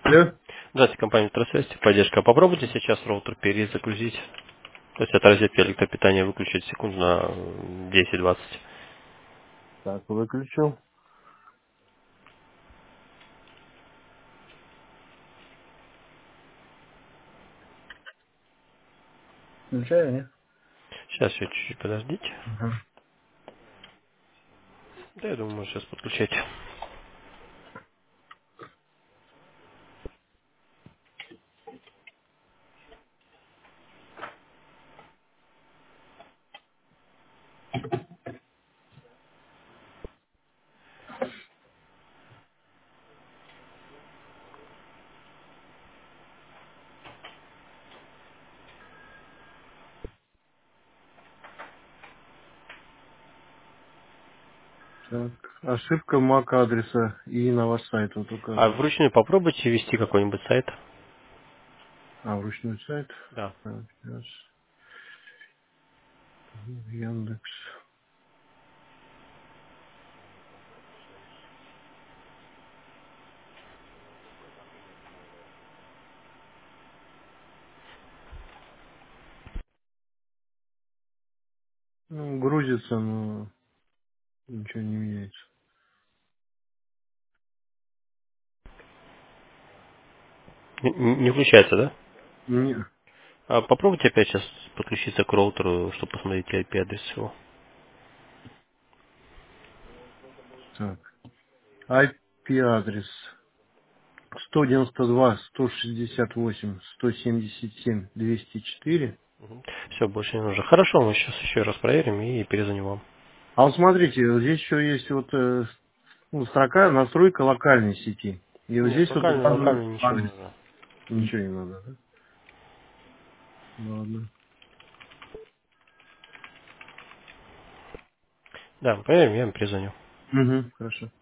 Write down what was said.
Алло. Здравствуйте, компания Тросвести, поддержка. Попробуйте сейчас роутер перезагрузить. То есть от розетки электропитания выключить секунд на 10-20. Так, выключил. Включаю, нет? Сейчас еще чуть-чуть подождите. Ага. Да, я думаю, можно сейчас подключать. Так. Ошибка MAC адреса и на ваш сайт вот А указывает. вручную попробуйте ввести какой-нибудь сайт. А, вручной сайт. Да. Так, сейчас. Яндекс. Ну, грузится, но ничего не меняется. Не включается, да? Не. А попробуйте опять сейчас подключиться к роутеру, чтобы посмотреть IP-адрес его. Так. IP адрес 192.168.177.204. Все, больше не нужно. Хорошо, мы сейчас еще раз проверим и перезвоним вам. А вот смотрите, вот здесь еще есть вот строка настройка локальной сети. И вот Нет, здесь вот указан локально ничего не адрес. нужно. Ничего не надо, да? Ладно. Да, проверим, я вам перезвоню. Угу, хорошо.